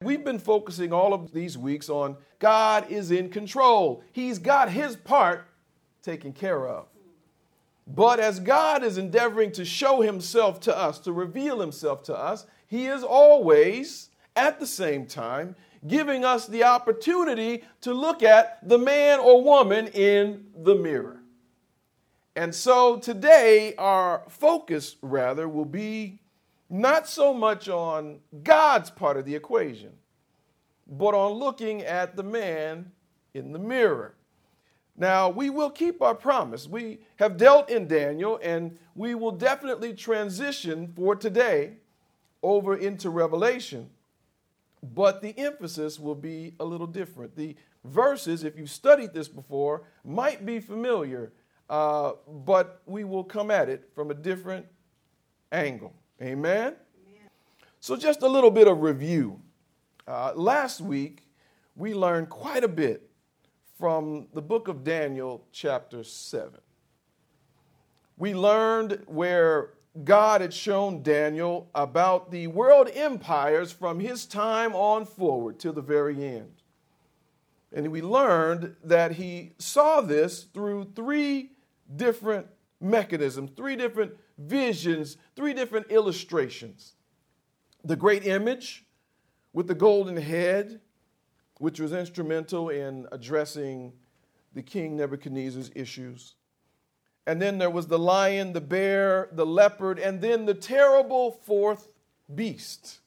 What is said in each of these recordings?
We've been focusing all of these weeks on God is in control. He's got his part taken care of. But as God is endeavoring to show himself to us, to reveal himself to us, he is always, at the same time, giving us the opportunity to look at the man or woman in the mirror. And so today, our focus, rather, will be not so much on God's part of the equation, but on looking at the man in the mirror. Now, we will keep our promise. We have dealt in Daniel, and we will definitely transition for today over into Revelation. But the emphasis will be a little different. The verses, if you've studied this before, might be familiar, but we will come at it from a different angle. Amen? So just a little bit of review. Last week, we learned quite a bit from the book of Daniel, chapter 7. We learned where God had shown Daniel about the world empires from his time on forward to the very end. And we learned that he saw this through three different mechanisms, three different visions, three different illustrations. The great image with the golden head, which was instrumental in addressing the King Nebuchadnezzar's issues. And then there was the lion, the bear, the leopard, and then the terrible fourth beast.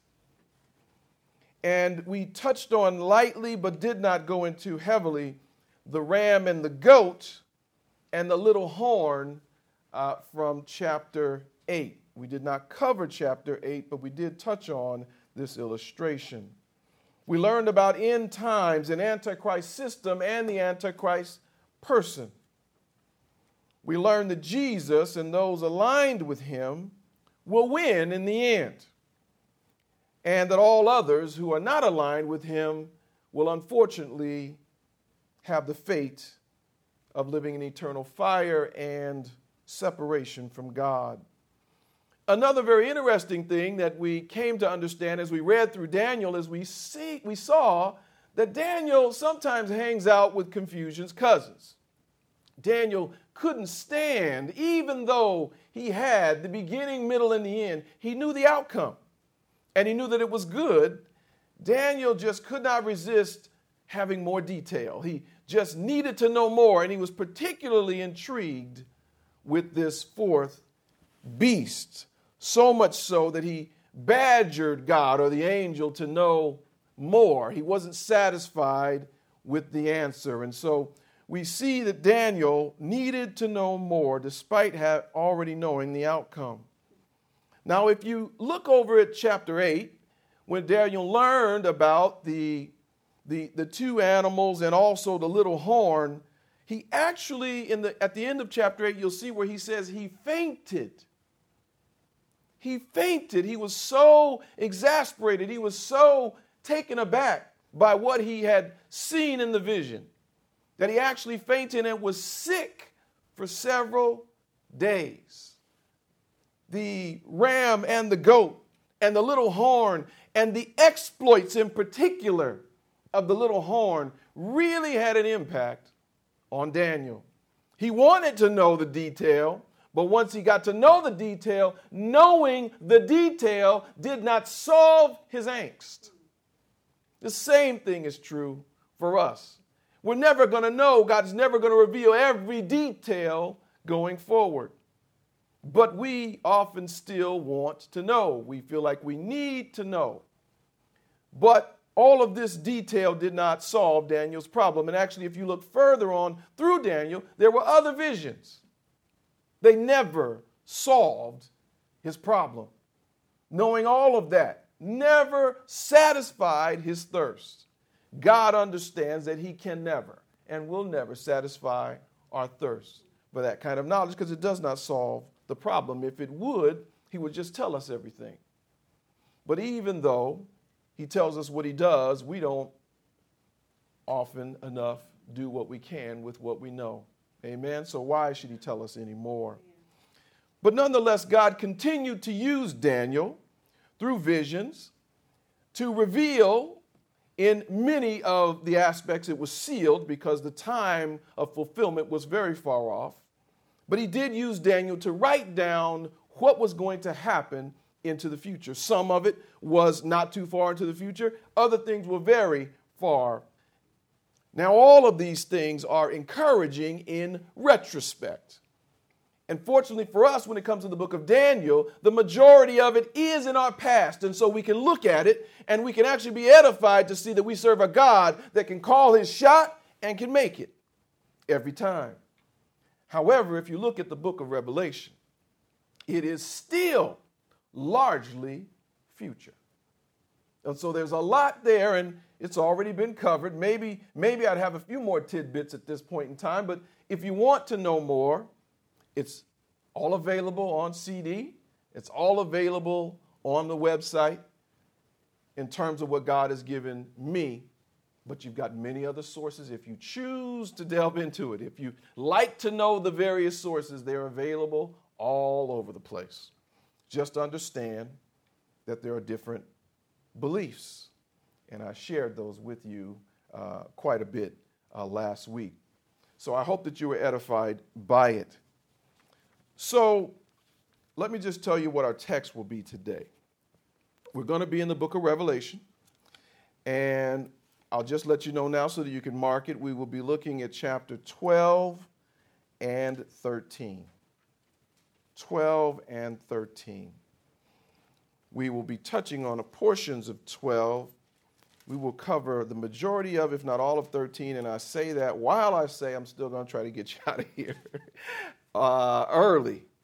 And we touched on lightly, but did not go into heavily, the ram and the goat and the little horn from chapter 8. We did not cover chapter 8, but we did touch on this illustration. We learned about end times, an Antichrist system, and the Antichrist person. We learned that Jesus and those aligned with him will win in the end, and that all others who are not aligned with him will unfortunately have the fate of living in eternal fire and separation from God. Another very interesting thing that we came to understand as we read through Daniel is we saw that Daniel sometimes hangs out with confusion's cousins. Daniel couldn't stand, even though he had the beginning, middle, and the end, he knew the outcome, and he knew that it was good. Daniel just could not resist having more detail. He just needed to know more, and he was particularly intrigued with this fourth beast. So much so that he badgered God or the angel to know more. He wasn't satisfied with the answer. And so we see that Daniel needed to know more despite already knowing the outcome. Now, if you look over at chapter 8, when Daniel learned about the two animals and also the little horn, he actually, at the end of chapter 8, you'll see where he says he fainted. He fainted. He was so exasperated. He was so taken aback by what he had seen in the vision that he actually fainted and was sick for several days. The ram and the goat and the little horn and the exploits in particular of the little horn really had an impact on Daniel. He wanted to know the detail, but once he got to know the detail, knowing the detail did not solve his angst. The same thing is true for us. We're never going to know. God's never going to reveal every detail going forward. But we often still want to know. We feel like we need to know. But all of this detail did not solve Daniel's problem. And actually, if you look further on through Daniel, there were other visions. They never solved his problem. Knowing all of that never satisfied his thirst. God understands that he can never and will never satisfy our thirst for that kind of knowledge because it does not solve the problem. If it would, he would just tell us everything. But even though he tells us what he does, we don't often enough do what we can with what we know. Amen. So why should he tell us anymore? But nonetheless, God continued to use Daniel through visions to reveal In many of the aspects, it was sealed because the time of fulfillment was very far off. But he did use Daniel to write down what was going to happen into the future. Some of it was not too far into the future. Other things were very far. Now, all of these things are encouraging in retrospect. And fortunately for us, when it comes to the book of Daniel, the majority of it is in our past. And so we can look at it and we can actually be edified to see that we serve a God that can call his shot and can make it every time. However, if you look at the book of Revelation, it is still largely future. And so there's a lot there, and it's already been covered. Maybe I'd have a few more tidbits at this point in time, but if you want to know more, it's all available on CD. It's all available on the website in terms of what God has given me. But you've got many other sources if you choose to delve into it. If you like to know the various sources, they're available all over the place. Just understand that there are different beliefs. And I shared those with you quite a bit last week. So I hope that you were edified by it. So let me just tell you what our text will be today. We're going to be in the book of Revelation. And I'll just let you know now so that you can mark it. We will be looking at chapter 12 and 13. 12 and 13. We will be touching on portions of 12. We will cover the majority of, if not all of 13. And I say that while I say I'm still going to try to get you out of here early.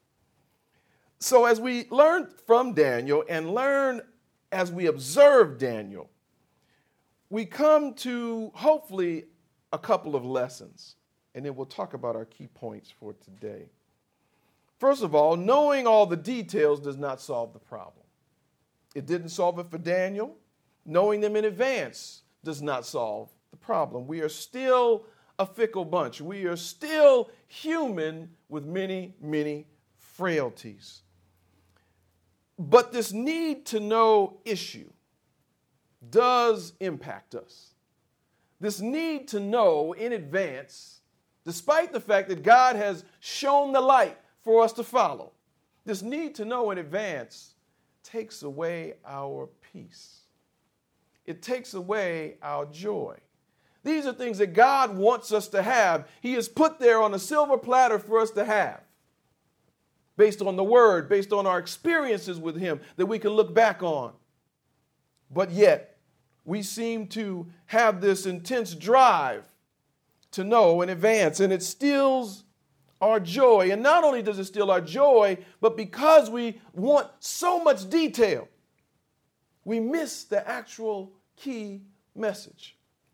So as we learn from Daniel and learn as we observe Daniel, we come to, hopefully, a couple of lessons, and then we'll talk about our key points for today. First of all, knowing all the details does not solve the problem. It didn't solve it for Daniel. Knowing them in advance does not solve the problem. We are still a fickle bunch. We are still human with many, many frailties. But this need to know issue does impact us. This need to know in advance, despite the fact that God has shown the light for us to follow, this need to know in advance takes away our peace. It takes away our joy. These are things that God wants us to have. He has put there on a silver platter for us to have, based on the Word, based on our experiences with Him that we can look back on. But yet, we seem to have this intense drive to know in advance, and it steals our joy. And not only does it steal our joy, but because we want so much detail, we miss the actual key message.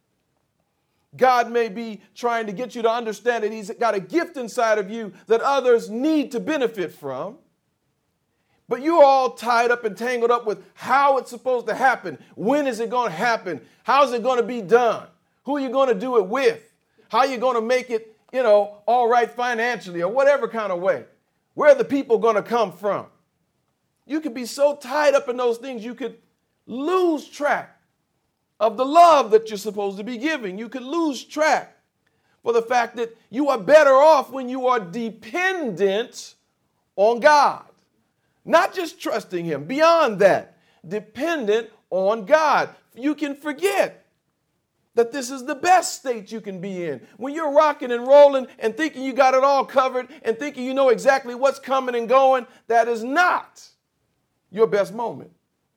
God may be trying to get you to understand that He's got a gift inside of you that others need to benefit from. But you're all tied up and tangled up with how it's supposed to happen. When is it going to happen? How's it going to be done? Who are you going to do it with? How are you going to make it, all right financially or whatever kind of way? Where are the people going to come from? You could be so tied up in those things, you could lose track of the love that you're supposed to be giving. You could lose track for the fact that you are better off when you are dependent on God. Not just trusting Him, beyond that, dependent on God. You can forget that this is the best state you can be in. When you're rocking and rolling and thinking you got it all covered and thinking you know exactly what's coming and going, that is not your best moment.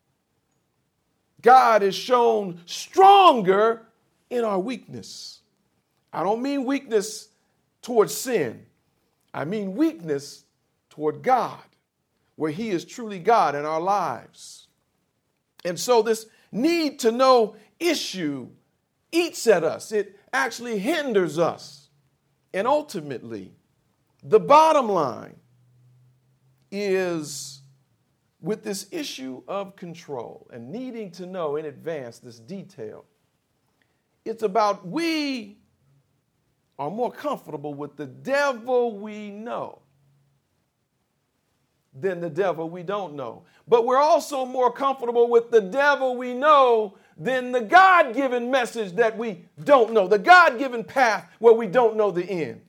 God is shown stronger in our weakness. I don't mean weakness towards sin. I mean weakness toward God, where He is truly God in our lives. And so this need to know issue eats at us. It actually hinders us. And ultimately, the bottom line is with this issue of control and needing to know in advance this detail, it's about we are more comfortable with the devil we know than the devil we don't know. But we're also more comfortable with the devil we know than the God-given message that we don't know, the God-given path where we don't know the end.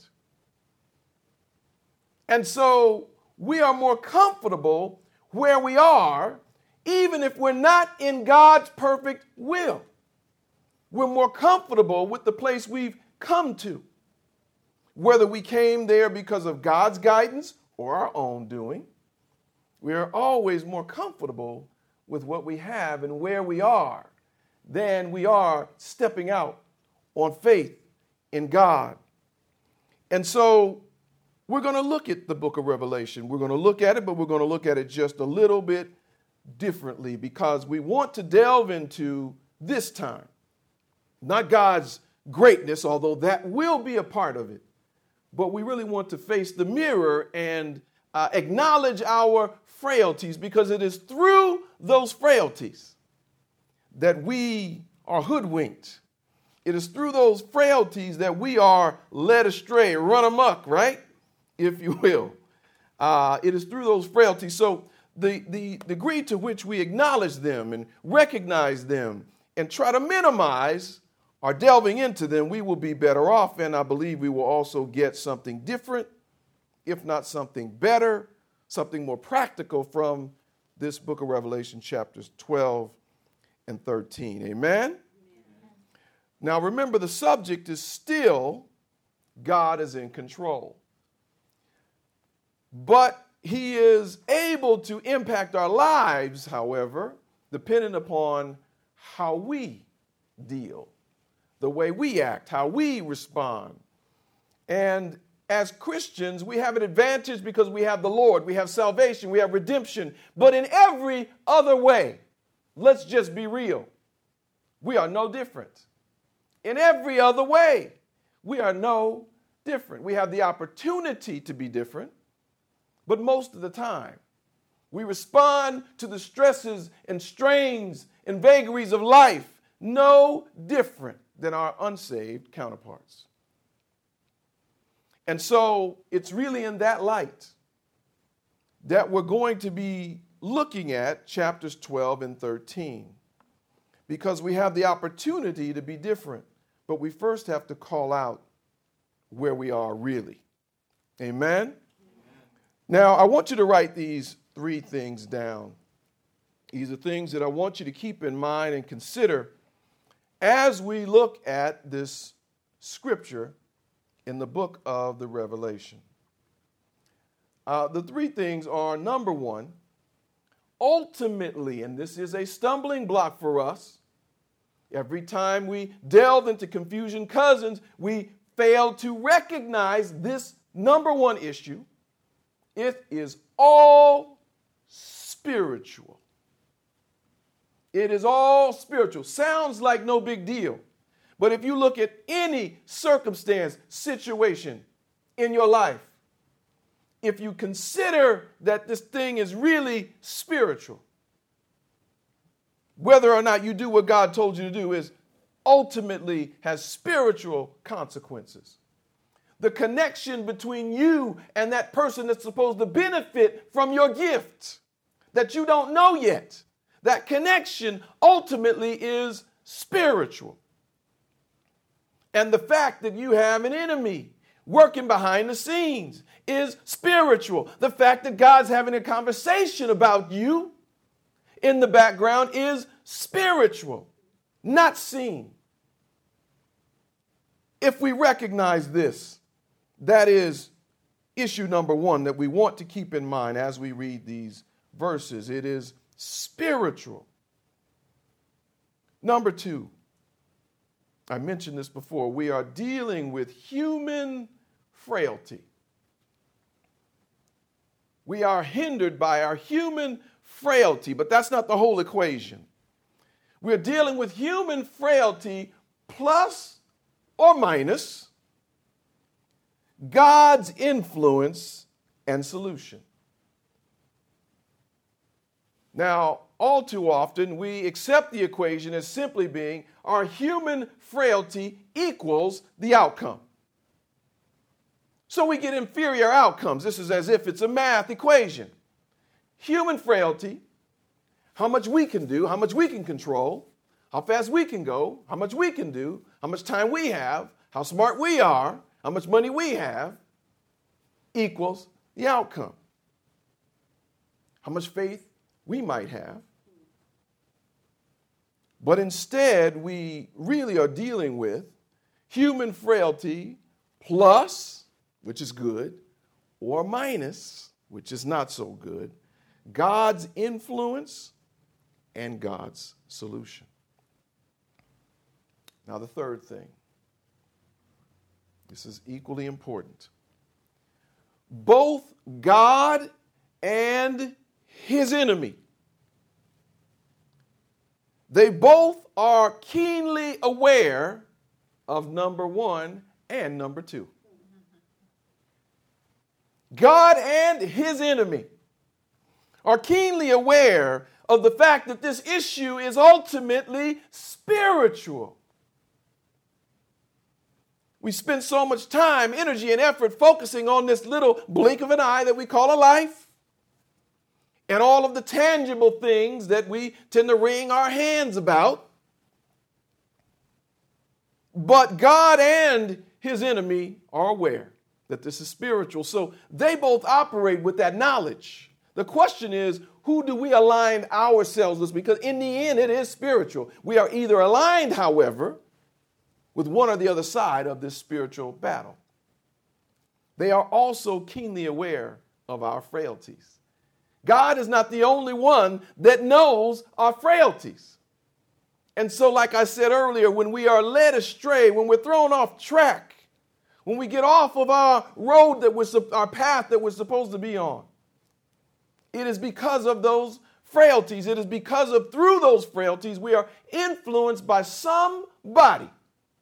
And so we are more comfortable where we are, even if we're not in God's perfect will. We're more comfortable with the place we've come to. Whether we came there because of God's guidance or our own doing, we are always more comfortable with what we have and where we are than we are stepping out on faith in God. And so we're going to look at the book of Revelation. We're going to look at it, but we're going to look at it just a little bit differently because we want to delve into this time, not God's greatness, although that will be a part of it, but we really want to face the mirror and acknowledge our frailties, because it is through those frailties that we are hoodwinked. It is through those frailties that we are led astray, run amok, right? If you will. It is through those frailties. So the degree to which we acknowledge them and recognize them and try to minimize or delving into them, we will be better off. And I believe we will also get something different, if not something better, something more practical from this book of Revelation, chapters 12 and 13. Amen? Now remember, the subject is still God is in control. But he is able to impact our lives, however, depending upon how we deal, the way we act, how we respond. And as Christians, we have an advantage because we have the Lord, we have salvation, we have redemption. But in every other way, let's just be real, we are no different. In every other way, we are no different. We have the opportunity to be different, but most of the time, we respond to the stresses and strains and vagaries of life no different than our unsaved counterparts. And so it's really in that light that we're going to be looking at chapters 12 and 13, because we have the opportunity to be different, but we first have to call out where we are really. Amen? Now, I want you to write these 3 things down. These are things that I want you to keep in mind and consider as we look at this scripture in the book of the Revelation. The 3 things are, number 1, ultimately, and this is a stumbling block for us, every time we delve into confusion cousins, we fail to recognize this number 1 issue. It is all spiritual. It is all spiritual. Sounds like no big deal. But if you look at any circumstance, situation in your life, if you consider that this thing is really spiritual, whether or not you do what God told you to do is ultimately has spiritual consequences. The connection between you and that person that's supposed to benefit from your gift that you don't know yet, that connection ultimately is spiritual. And the fact that you have an enemy working behind the scenes is spiritual. The fact that God's having a conversation about you in the background is spiritual, not seen. If we recognize this, that is issue number 1 that we want to keep in mind as we read these verses. It is spiritual. Number 2, I mentioned this before, we are dealing with human frailty. We are hindered by our human frailty, but that's not the whole equation. We're dealing with human frailty plus or minus God's influence and solution. Now, all too often, we accept the equation as simply being our human frailty equals the outcome. So we get inferior outcomes. This is as if it's a math equation. Human frailty, how much we can do, how much we can control, how fast we can go, how much we can do, how much time we have, how smart we are, how much money we have, equals the outcome. How much faith we might have. But instead, we really are dealing with human frailty plus, which is good, or minus, which is not so good, God's influence and God's solution. Now, the third thing. This is equally important. Both God and his enemy, they both are keenly aware of number one and number two. God and his enemy are keenly aware of the fact that this issue is ultimately spiritual. We spend so much time, energy, and effort focusing on this little blink of an eye that we call a life, and all of the tangible things that we tend to wring our hands about. But God and his enemy are aware that this is spiritual. So they both operate with that knowledge. The question is, who do we align ourselves with? Because in the end, it is spiritual. We are either aligned, however, with one or the other side of this spiritual battle. They are also keenly aware of our frailties. God is not the only one that knows our frailties. And so, like I said earlier, when we are led astray, when we're thrown off track, when we get off of our road our path that we're supposed to be on, it is because of those frailties. It is because of through those frailties we are influenced by somebody.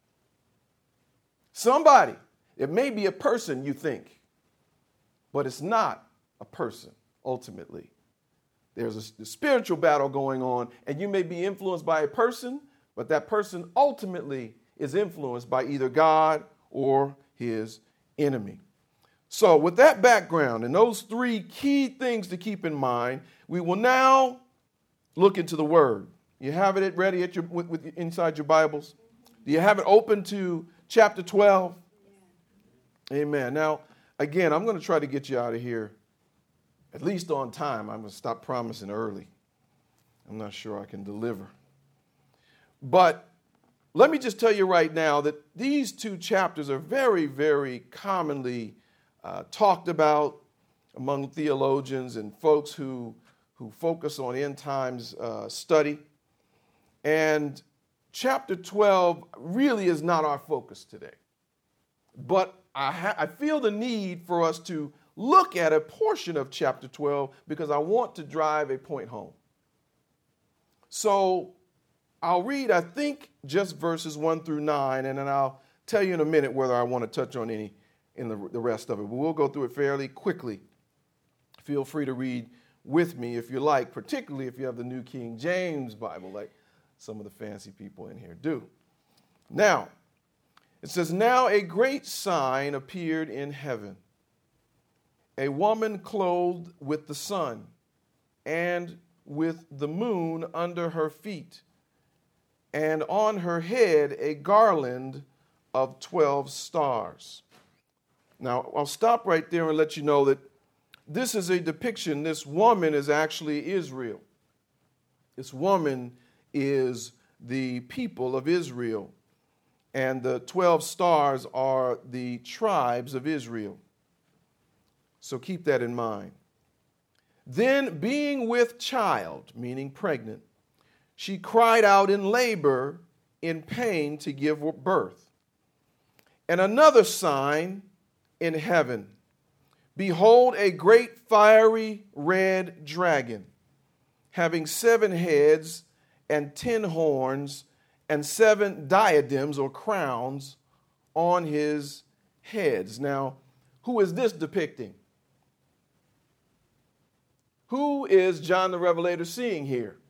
Somebody. It may be a person, you think, but it's not a person. Ultimately, there's a spiritual battle going on, and you may be influenced by a person, but that person ultimately is influenced by either God or his enemy. So with that background and those three key things to keep in mind, we will now look into the Word. You have it ready at inside your Bibles? Do you have it open to chapter 12? Amen. Now, again, I'm going to try to get you out of here at least on time. I'm going to stop promising early. I'm not sure I can deliver. But let me just tell you right now that these two chapters are very, very commonly talked about among theologians and folks who focus on end times study. And chapter 12 really is not our focus today. But I feel the need for us to look at a portion of chapter 12 because I want to drive a point home. So I'll read, I think, just verses 1 through 9, and then I'll tell you in a minute whether I want to touch on any in the rest of it. But we'll go through it fairly quickly. Feel free to read with me if you like, particularly if you have the New King James Bible, like some of the fancy people in here do. Now, it says, "Now a great sign appeared in heaven. A woman clothed with the sun and with the moon under her feet, and on her head a garland of 12 stars." Now, I'll stop right there and let you know that this is a depiction. This woman is actually Israel. This woman is the people of Israel, and the 12 stars are the tribes of Israel. So keep that in mind. "Then being with child," meaning pregnant, "she cried out in labor, in pain to give birth. And another sign in heaven, behold, a great fiery red dragon, having 7 heads and 10 horns and 7 diadems or crowns on his heads." Now, who is this depicting? Who is John the Revelator seeing here?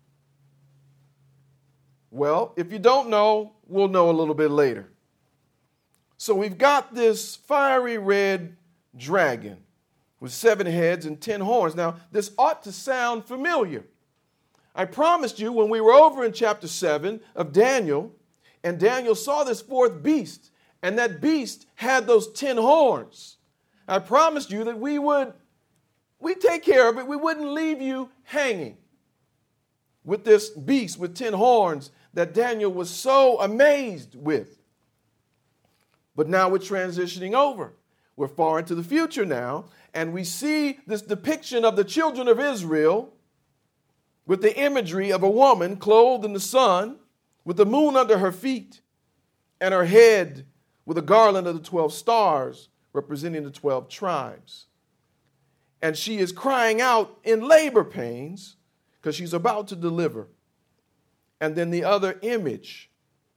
Well, if you don't know, we'll know a little bit later. So we've got this fiery red dragon with 7 heads and 10 horns. Now, this ought to sound familiar. I promised you when we were over in chapter 7 of Daniel, and Daniel saw this fourth beast, and that beast had those 10 horns. I promised you that we'd take care of it. We wouldn't leave you hanging with this beast with 10 horns that Daniel was so amazed with. But now we're transitioning over. We're far into the future now, and we see this depiction of the children of Israel with the imagery of a woman clothed in the sun, with the moon under her feet, and her head with a garland of the 12 stars representing the 12 tribes. And she is crying out in labor pains because she's about to deliver. And then the other image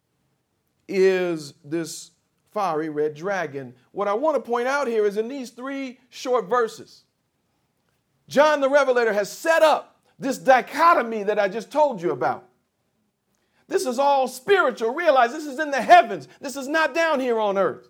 is this fiery red dragon. What I want to point out here is in these 3 short verses, John the Revelator has set up this dichotomy that I just told you about. This is all spiritual. Realize this is in the heavens. This is not down here on earth.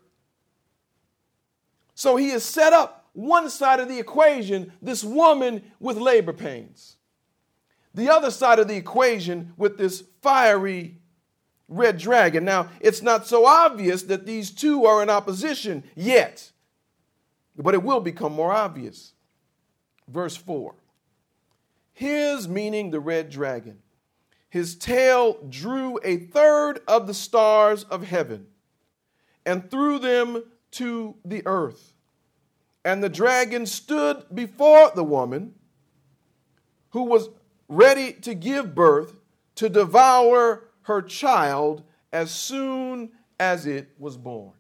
So he has set up one side of the equation, this woman with labor pains. The other side of the equation with this fiery red dragon. Now, it's not so obvious that these two are in opposition yet, but it will become more obvious. Verse 4. His, meaning the red dragon, his tail drew a third of the stars of heaven and threw them to the earth. And the dragon stood before the woman who was ready to give birth to devour her child as soon as it was born.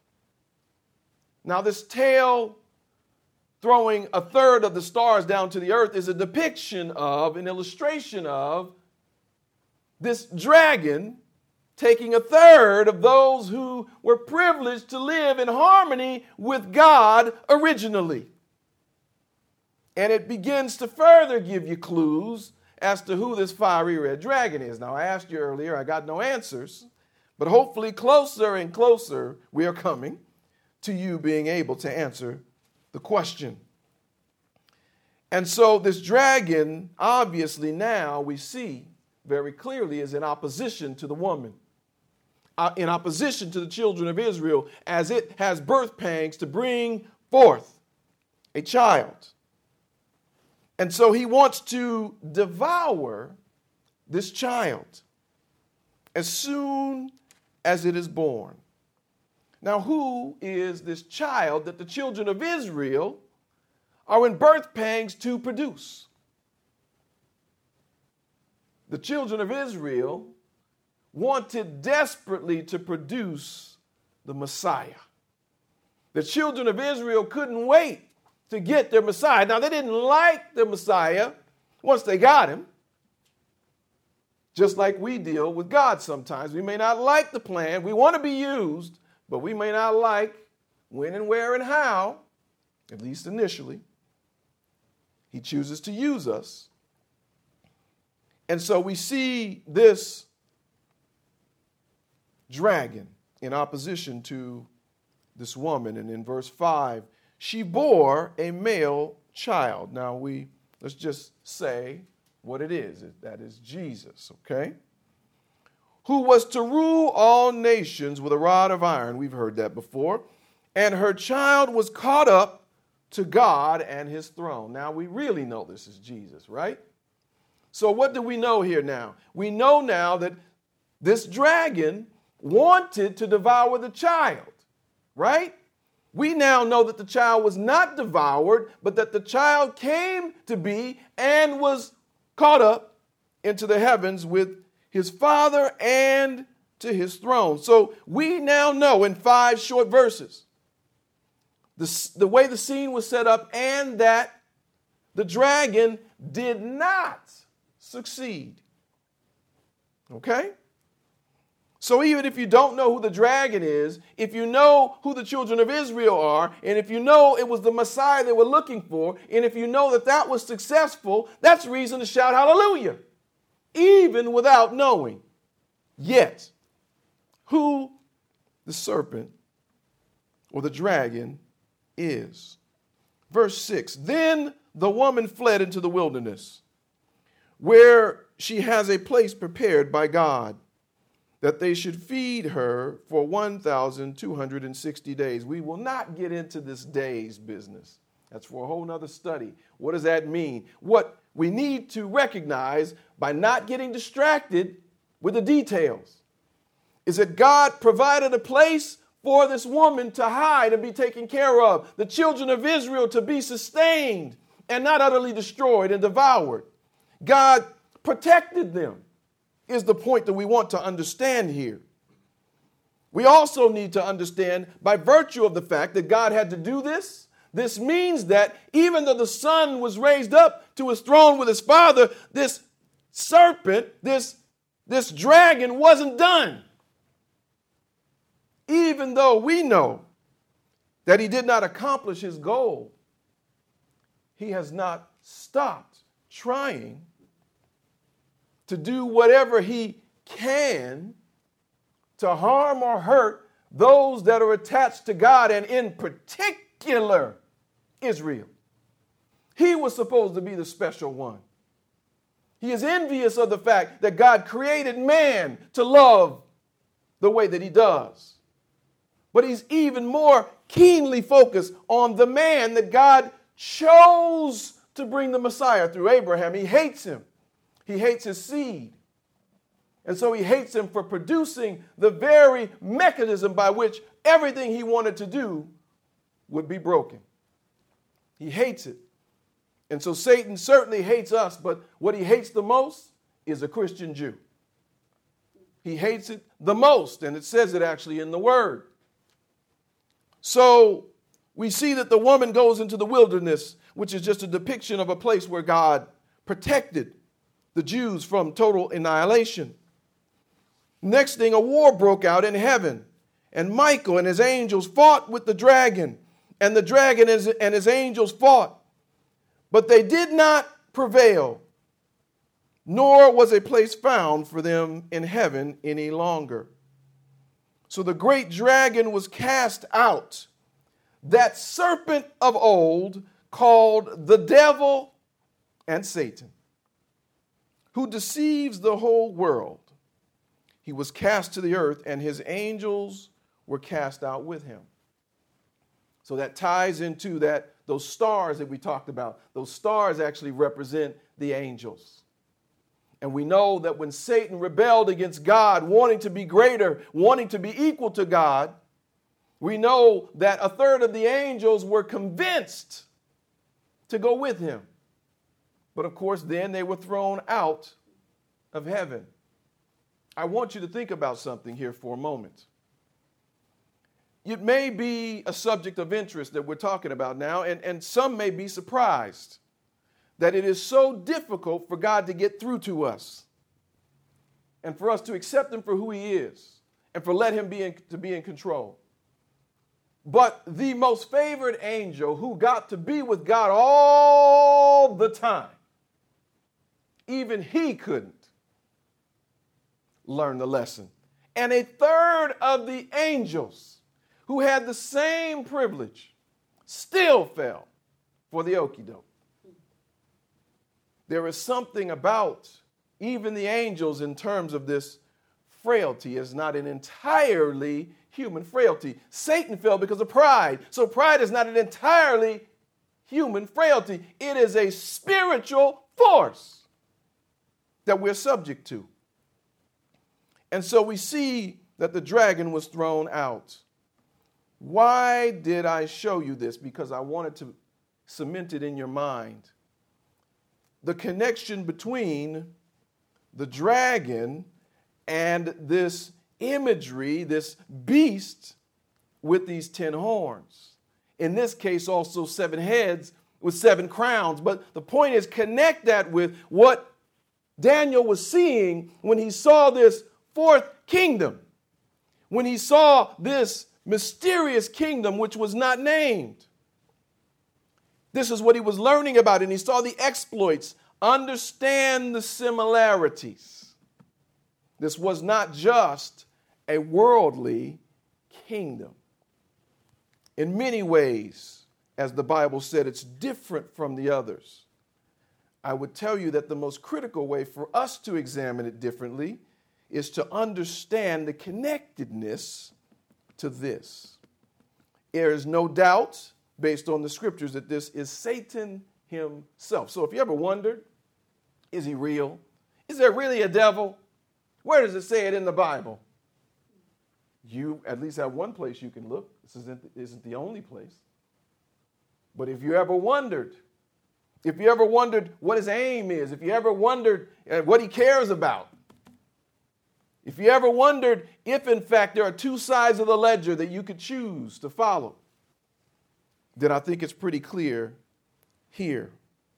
Now, this tail throwing a third of the stars down to the earth is a depiction of, an illustration of, this dragon taking a third of those who were privileged to live in harmony with God originally. And it begins to further give you clues as to who this fiery red dragon is. Now, I asked you earlier, I got no answers, but hopefully closer and closer we are coming to you being able to answer the question. And so this dragon, obviously now we see very clearly, is in opposition to the woman, in opposition to the children of Israel, as it has birth pangs to bring forth a child. And so he wants to devour this child as soon as it is born. Now, who is this child that the children of Israel are in birth pangs to produce? The children of Israel wanted desperately to produce the Messiah. The children of Israel couldn't wait to get their Messiah. Now, they didn't like the Messiah once they got him. Just like we deal with God sometimes. We may not like the plan. We want to be used, but we may not like when and where and how, at least initially. He chooses to use us. And so we see this dragon in opposition to this woman. And in verse 5, she bore a male child. Now let's just say what it is. That is Jesus, okay? Who was to rule all nations with a rod of iron. We've heard that before. And her child was caught up to God and his throne. Now we really know this is Jesus, right? So what do we know here now? We know now that this dragon wanted to devour the child, right? We now know that the child was not devoured, but that the child came to be and was caught up into the heavens with his Father and to his throne. So we now know in 5 short verses the way the scene was set up, and that the dragon did not succeed. Okay? So even if you don't know who the dragon is, if you know who the children of Israel are, and if you know it was the Messiah they were looking for, and if you know that that was successful, that's reason to shout hallelujah, even without knowing yet who the serpent or the dragon is. Verse 6, then the woman fled into the wilderness, where she has a place prepared by God, that they should feed her for 1,260 days. We will not get into this days business. That's for a whole nother study. What does that mean? What we need to recognize by not getting distracted with the details is that God provided a place for this woman to hide and be taken care of, the children of Israel to be sustained and not utterly destroyed and devoured. God protected them, is the point that we want to understand here. We also need to understand, by virtue of the fact that God had to do this, this means that even though the son was raised up to his throne with his father, this serpent, this dragon wasn't done. Even though we know that he did not accomplish his goal, he has not stopped trying to do whatever he can to harm or hurt those that are attached to God, and in particular, Israel. He was supposed to be the special one. He is envious of the fact that God created man to love the way that he does. But he's even more keenly focused on the man that God chose to bring the Messiah through, Abraham. He hates him. He hates his seed. And so he hates him for producing the very mechanism by which everything he wanted to do would be broken. He hates it. And so Satan certainly hates us, but what he hates the most is a Christian Jew. He hates it the most, and it says it actually in the word. So we see that the woman goes into the wilderness, which is just a depiction of a place where God protected the Jews from total annihilation. Next thing, a war broke out in heaven, and Michael and his angels fought with the dragon, and the dragon and his angels fought, but they did not prevail, nor was a place found for them in heaven any longer. So the great dragon was cast out, that serpent of old called the devil and Satan, who deceives the whole world. He was cast to the earth, and his angels were cast out with him. So that ties into those stars that we talked about. Those stars actually represent the angels. And we know that when Satan rebelled against God, wanting to be greater, wanting to be equal to God, we know that a third of the angels were convinced to go with him. But of course, then they were thrown out of heaven. I want you to think about something here for a moment. It may be a subject of interest that we're talking about now, and some may be surprised that it is so difficult for God to get through to us and for us to accept him for who he is and for let him be in control. But the most favored angel who got to be with God all the time, even he couldn't learn the lesson. And a third of the angels who had the same privilege still fell for the okie doke. There is something about even the angels in terms of this frailty is not an entirely human frailty. Satan fell because of pride. So pride is not an entirely human frailty. It is a spiritual force that we're subject to. And so we see that the dragon was thrown out. Why did I show you this? Because I wanted to cement it in your mind. The connection between the dragon and this imagery, this beast with these 10 horns. In this case, also 7 heads with 7 crowns. But the point is, connect that with what Daniel was seeing when he saw this 4th kingdom, when he saw this mysterious kingdom which was not named. This is what he was learning about, and he saw the exploits. Understand the similarities. This was not just a worldly kingdom. In many ways, as the Bible said, it's different from the others. I would tell you that the most critical way for us to examine it differently is to understand the connectedness to this. There is no doubt, based on the scriptures, that this is Satan himself. So if you ever wondered, is he real? Is there really a devil? Where does it say it in the Bible? You at least have one place you can look. This isn't the only place. But if you ever wondered what his aim is, if you ever wondered what he cares about, if you ever wondered if, in fact, there are two sides of the ledger that you could choose to follow, then I think it's pretty clear here.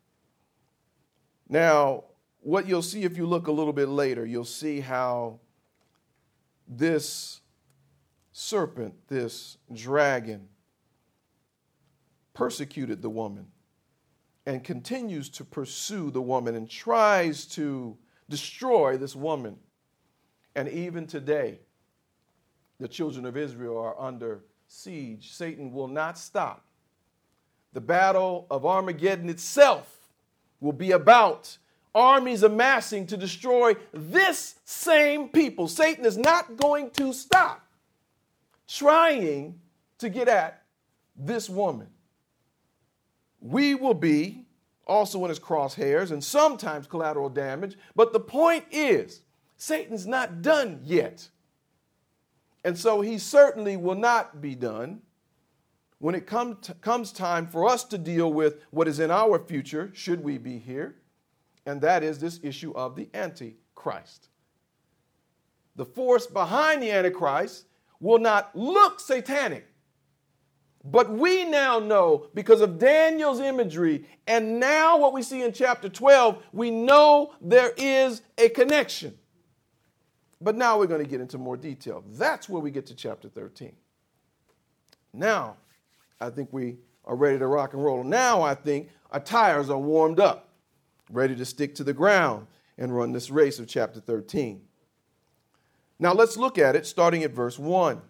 Now, what you'll see if you look a little bit later, you'll see how this serpent, this dragon, persecuted the woman and continues to pursue the woman and tries to destroy this woman. And even today, the children of Israel are under siege. Satan will not stop. The battle of Armageddon itself will be about armies amassing to destroy this same people. Satan is not going to stop trying to get at this woman. We will be also in his crosshairs and sometimes collateral damage. But the point is, Satan's not done yet. And so he certainly will not be done when it comes time for us to deal with what is in our future, should we be here, and that is this issue of the Antichrist. The force behind the Antichrist will not look satanic, but we now know, because of Daniel's imagery, and now what we see in chapter 12, we know there is a connection. But now we're going to get into more detail. That's where we get to chapter 13. Now, I think we are ready to rock and roll. Now I think our tires are warmed up, ready to stick to the ground and run this race of chapter 13. Now let's look at it, starting at verse 1.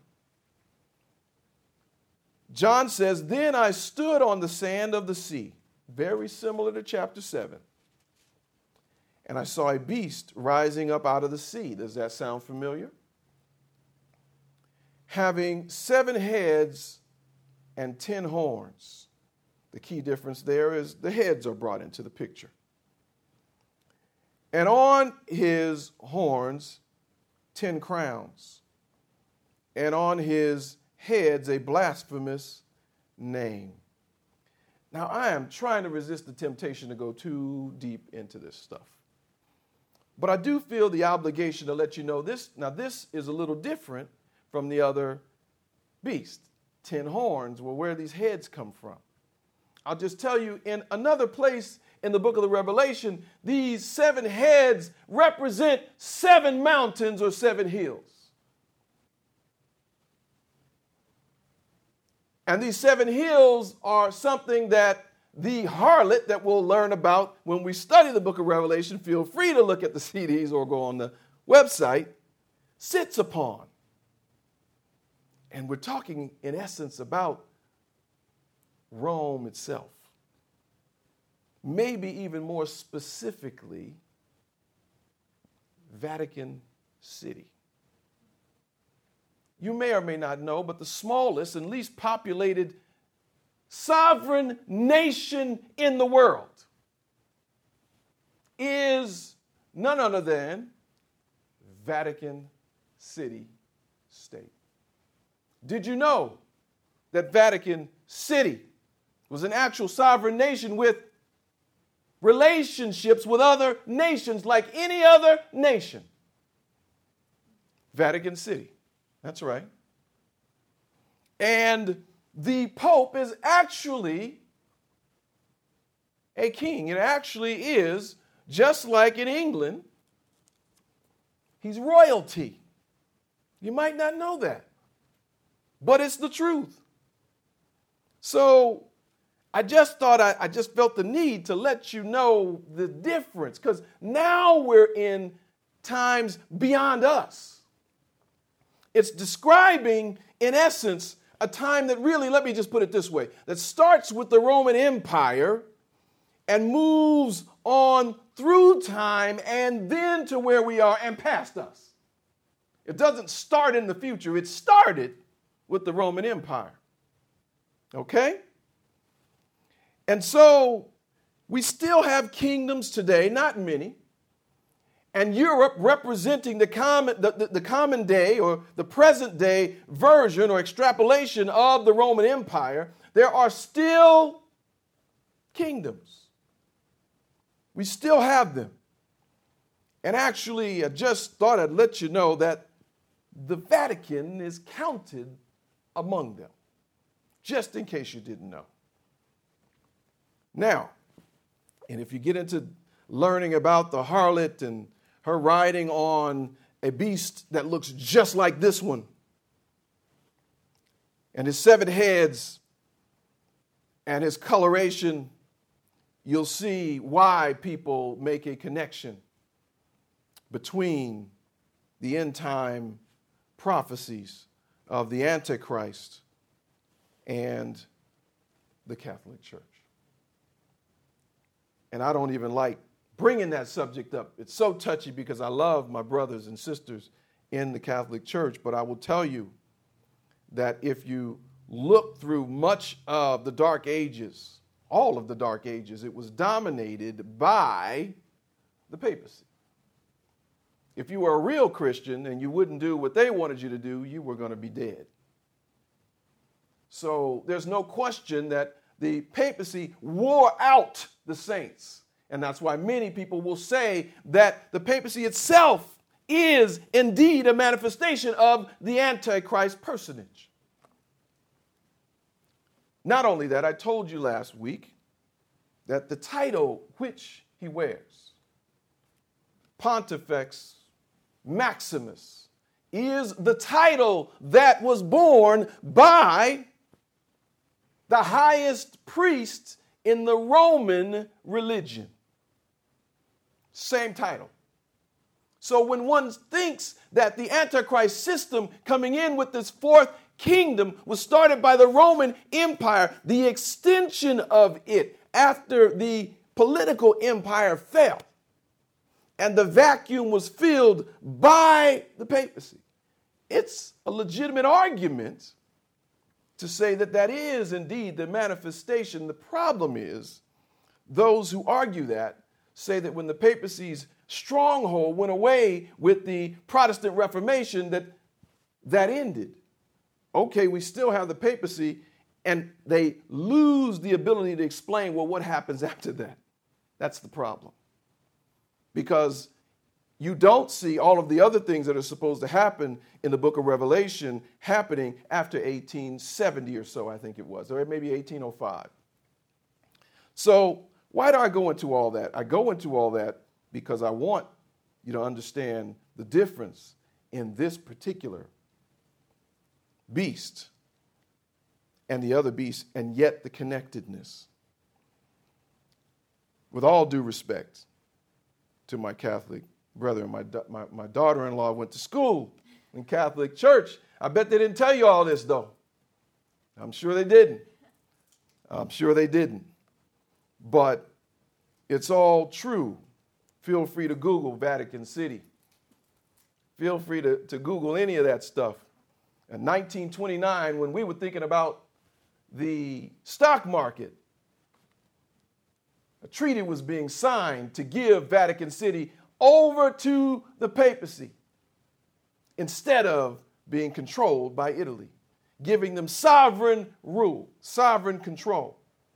John says, "Then I stood on the sand of the sea," very similar to chapter 7. "And I saw a beast rising up out of the sea." Does that sound familiar? "Having 7 heads and 10 horns." The key difference there is the heads are brought into the picture. "And on his horns 10 crowns, and on his heads a blasphemous name." Now, I am trying to resist the temptation to go too deep into this stuff. But I do feel the obligation to let you know this. Now, this is a little different from the other beast. 10 horns, well, where these heads come from. I'll just tell you, in another place in the book of the Revelation, these 7 heads represent 7 mountains or 7 hills. And these 7 hills are something that the harlot that we'll learn about when we study the book of Revelation, feel free to look at the CDs or go on the website, sits upon. And we're talking, in essence, about Rome itself. Maybe even more specifically, Vatican City. You may or may not know, but the smallest and least populated sovereign nation in the world is none other than Vatican City State. Did you know that Vatican City was an actual sovereign nation with relationships with other nations like any other nation? Vatican City. That's right. And the Pope is actually a king. It actually is, just like in England, he's royalty. You might not know that, but it's the truth. So I just thought I just felt the need to let you know the difference, because now we're in times beyond us. It's describing, in essence, a time that really, let me just put it this way, that starts with the Roman Empire and moves on through time and then to where we are and past us. It doesn't start in the future. It started with the Roman Empire. Okay? And so we still have kingdoms today, not many. And Europe, representing the common day or the present day version or extrapolation of the Roman Empire, there are still kingdoms. We still have them. And actually, I just thought I'd let you know that the Vatican is counted among them, just in case you didn't know. Now, and if you get into learning about the harlot and her riding on a beast that looks just like this one, and his 7 heads and his coloration, you'll see why people make a connection between the end time prophecies of the Antichrist and the Catholic Church. And I don't even like bringing that subject up. It's so touchy because I love my brothers and sisters in the Catholic Church, but I will tell you that if you look through much of the Dark Ages, all of the Dark Ages, it was dominated by the papacy. If you were a real Christian and you wouldn't do what they wanted you to do, you were going to be dead. So there's no question that the papacy wore out the saints. And that's why many people will say that the papacy itself is indeed a manifestation of the Antichrist personage. Not only that, I told you last week that the title which he wears, Pontifex Maximus, is the title that was borne by the highest priest in the Roman religion. Same title. So when one thinks that the Antichrist system coming in with this 4th kingdom was started by the Roman Empire, the extension of it after the political empire fell and the vacuum was filled by the papacy, it's a legitimate argument to say that that is indeed the manifestation. The problem is those who argue that say that when the papacy's stronghold went away with the Protestant Reformation, that ended. Okay, we still have the papacy, and they lose the ability to explain, well, what happens after that? That's the problem. Because you don't see all of the other things that are supposed to happen in the book of Revelation happening after 1870 or so, I think it was, or maybe 1805. So why do I go into all that? I go into all that because I want you to understand the difference in this particular beast and the other beast, and yet the connectedness. With all due respect to my Catholic brother, my daughter-in-law went to school in Catholic church. I bet they didn't tell you all this, though. I'm sure they didn't. But it's all true. Feel free to Google Vatican City. Feel free to Google any of that stuff. In 1929, when we were thinking about the stock market, a treaty was being signed to give Vatican City over to the papacy instead of being controlled by Italy, giving them sovereign rule, sovereign control.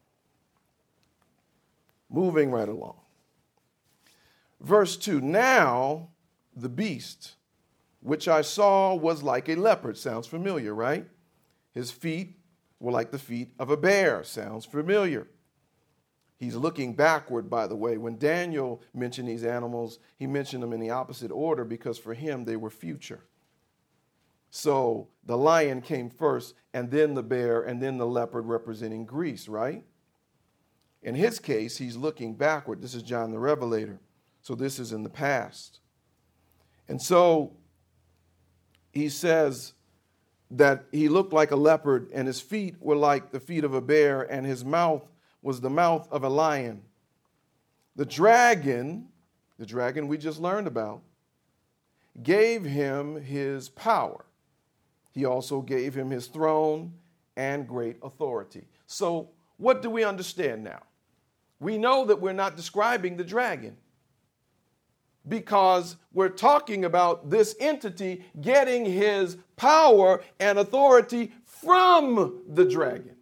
Moving right along. Verse 2, now the beast, which I saw, was like a leopard. Sounds familiar, right? His feet were like the feet of a bear. Sounds familiar. He's looking backward, by the way. When Daniel mentioned these animals, he mentioned them in the opposite order because for him they were future. So the lion came first, and then the bear, and then the leopard representing Greece, right? In his case, he's looking backward. This is John the Revelator. So this is in the past. And so he says that he looked like a leopard, and his feet were like the feet of a bear, and his mouth was the mouth of a lion. The dragon we just learned about, gave him his power. He also gave him his throne and great authority. So what do we understand now? We know that we're not describing the dragon, because we're talking about this entity getting his power and authority from the dragon.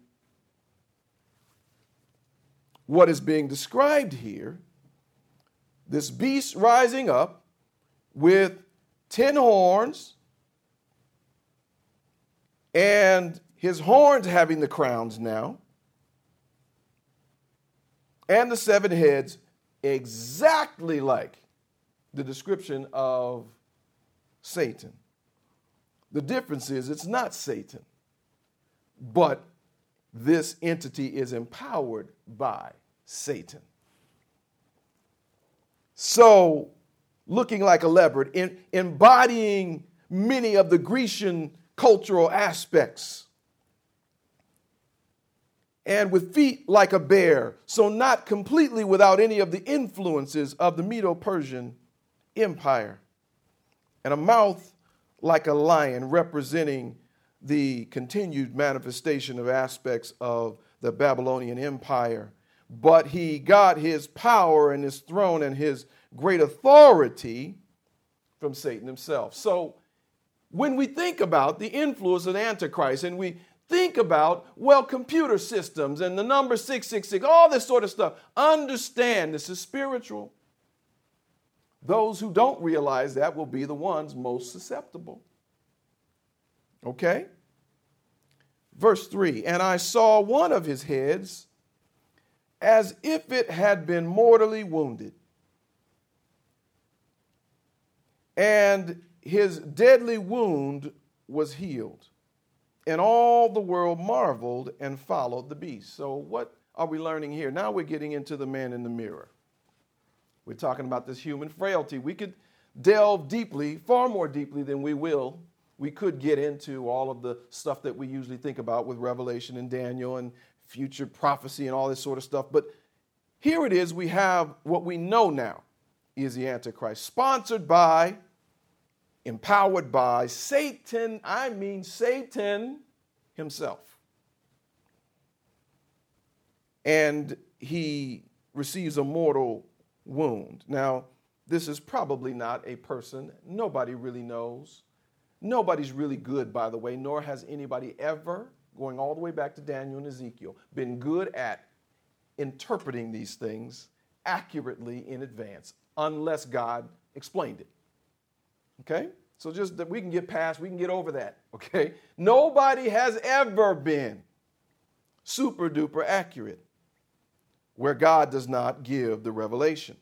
What is being described here, this beast rising up with 10 horns, and his horns having the crowns now, and the 7 heads, exactly like the description of Satan. The difference is it's not Satan, but this entity is empowered by Satan. So, looking like a leopard, embodying many of the Grecian cultural aspects, and with feet like a bear, so not completely without any of the influences of the Medo-Persian Empire, and a mouth like a lion, representing the continued manifestation of aspects of the Babylonian Empire. But he got his power and his throne and his great authority from Satan himself. So when we think about the influence of the Antichrist, and we think about, well, computer systems and the number 666, all this sort of stuff, understand this is spiritual. Those who don't realize that will be the ones most susceptible. Okay? Verse 3, and I saw one of his heads as if it had been mortally wounded, and his deadly wound was healed, and all the world marveled and followed the beast. So what are we learning here? Now we're getting into the man in the mirror. We're talking about this human frailty. We could delve deeply, far more deeply than we will. We could get into all of the stuff that we usually think about with Revelation and Daniel and future prophecy and all this sort of stuff. But here it is. We have what we know now is the Antichrist, sponsored by, empowered by Satan. I mean Satan himself. And he receives a mortal wound. Now, this is probably not a person. Nobody really knows. Nobody's really good, by the way, nor has anybody ever, going all the way back to Daniel and Ezekiel, been good at interpreting these things accurately in advance, unless God explained it. Okay? So just that we can get past, we can get over that. Okay? Nobody has ever been super duper accurate where God does not give the revelation.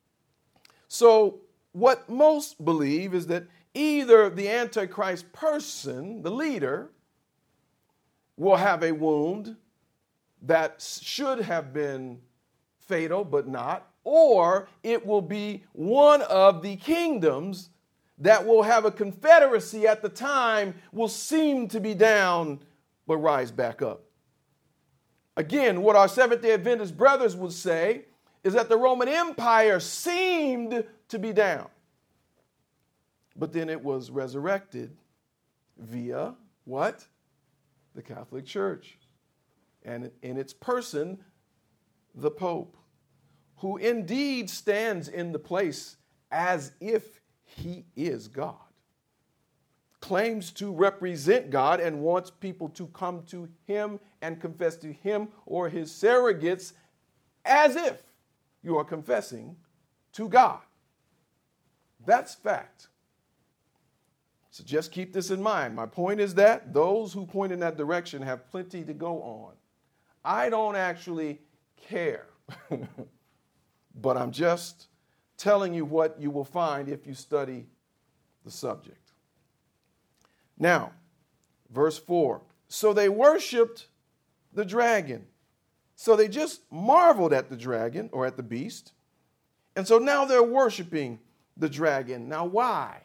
So what most believe is that either the Antichrist person, the leader, will have a wound that should have been fatal but not, or it will be one of the kingdoms that will have a confederacy at the time, will seem to be down but rise back up. Again, what our Seventh-day Adventist brothers would say is that the Roman Empire seemed to be down, but then it was resurrected via what? The Catholic Church. And in its person, the Pope, who indeed stands in the place as if he is God, claims to represent God and wants people to come to him and confess to him or his surrogates as if you are confessing to God. That's fact. So just keep this in mind. My point is that those who point in that direction have plenty to go on. I don't actually care, but I'm just telling you what you will find if you study the subject. Now, verse 4. So they worshiped the dragon. So they just marveled at the dragon or at the beast. And so now they're worshiping the dragon. Now, why?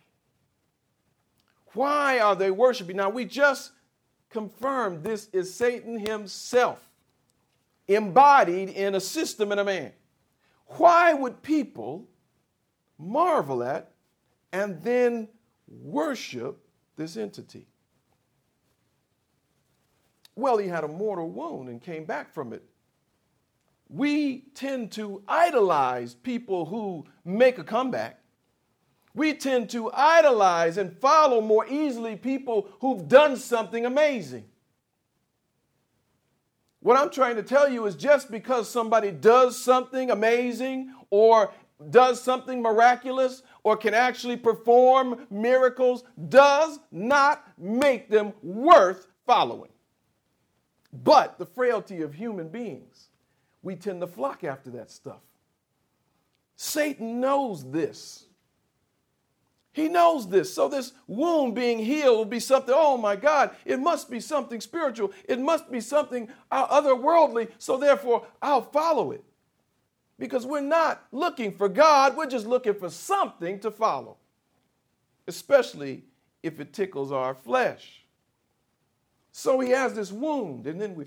Why are they worshiping? Now, we just confirmed this is Satan himself, embodied in a system in a man. Why would people marvel at and then worship this entity? Well, he had a mortal wound and came back from it. We tend to idolize people who make a comeback. We tend to idolize and follow more easily people who've done something amazing. What I'm trying to tell you is just because somebody does something amazing or does something miraculous or can actually perform miracles does not make them worth following. But the frailty of human beings, we tend to flock after that stuff. Satan knows this. He knows this. So this wound being healed will be something, oh my God, it must be something spiritual. It must be something otherworldly. So therefore, I'll follow it. Because we're not looking for God. We're just looking for something to follow. Especially if it tickles our flesh. So he has this wound. And then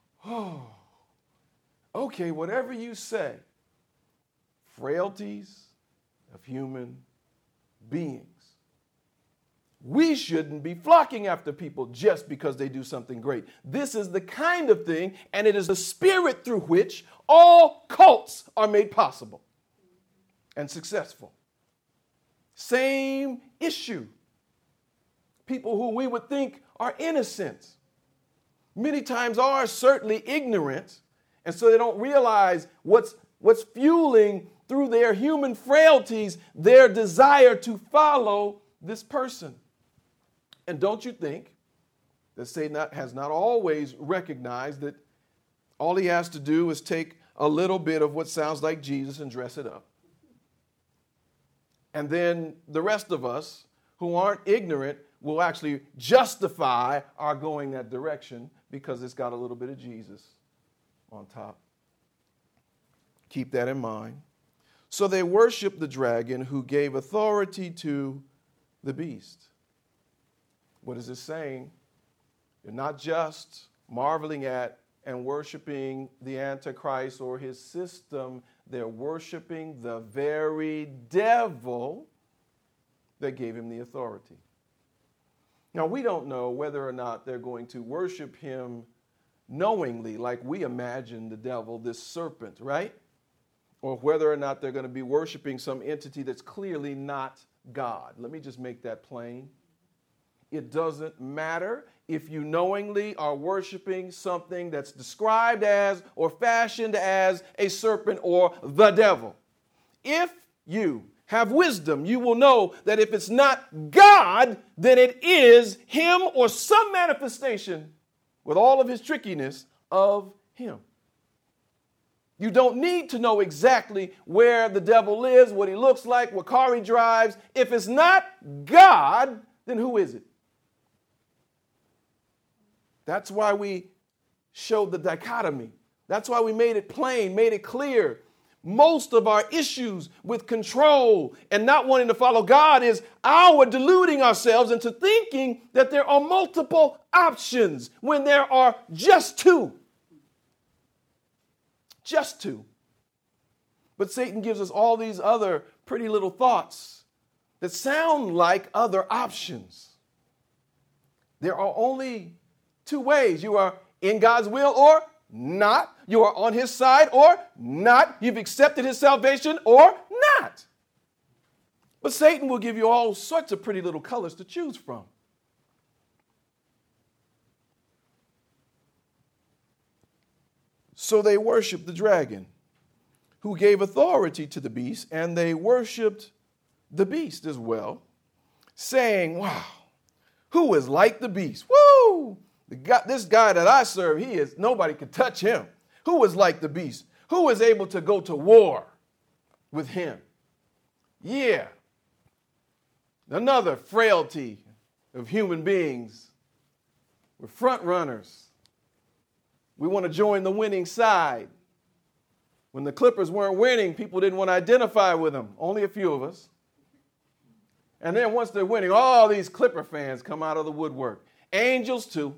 okay, whatever you say. Frailties of human beings. We shouldn't be flocking after people just because they do something great. This is the kind of thing, and it is the spirit through which all cults are made possible and successful. Same issue. People who we would think are innocent, many times are certainly ignorant, and so they don't realize what's fueling through their human frailties, their desire to follow this person. And don't you think that Satan has not always recognized that all he has to do is take a little bit of what sounds like Jesus and dress it up? And then the rest of us who aren't ignorant will actually justify our going that direction because it's got a little bit of Jesus on top. Keep that in mind. So they worshiped the dragon who gave authority to the beast. What is it saying? They're not just marveling at and worshiping the Antichrist or his system. They're worshiping the very devil that gave him the authority. Now, we don't know whether or not they're going to worship him knowingly, like we imagine the devil, this serpent, right? Or whether or not they're going to be worshiping some entity that's clearly not God. Let me just make that plain. It doesn't matter if you knowingly are worshiping something that's described as or fashioned as a serpent or the devil. If you have wisdom, you will know that if it's not God, then it is him or some manifestation with all of his trickiness of him. You don't need to know exactly where the devil lives, what he looks like, what car he drives. If it's not God, then who is it? That's why we showed the dichotomy. That's why we made it plain, made it clear. Most of our issues with control and not wanting to follow God is our deluding ourselves into thinking that there are multiple options when there are just two. Just two. But Satan gives us all these other pretty little thoughts that sound like other options. There are only two ways. You are in God's will or not. You are on his side or not. You've accepted his salvation or not. But Satan will give you all sorts of pretty little colors to choose from. So they worshiped the dragon, who gave authority to the beast, and they worshiped the beast as well, saying, wow, who is like the beast? Woo! This guy that I serve, nobody can touch him. Who is like the beast? Who is able to go to war with him? Yeah. Another frailty of human beings. We're front runners. We want to join the winning side. When the Clippers weren't winning, people didn't want to identify with them. Only a few of us. And then once they're winning, all these Clipper fans come out of the woodwork. Angels too.